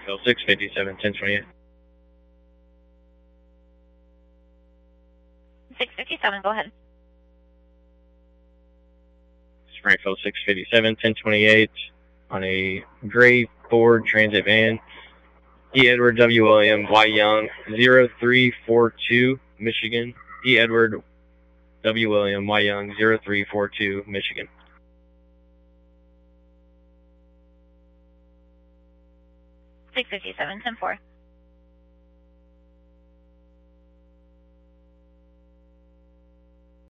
Springfield 657, 1028. 657, go ahead. Springfield 657, 1028 on a gray Ford Transit van. E. Edward W. William Y. Young, 0342, Michigan. E. Edward W. William Y. Young, 0342, Michigan. 657, 10-4.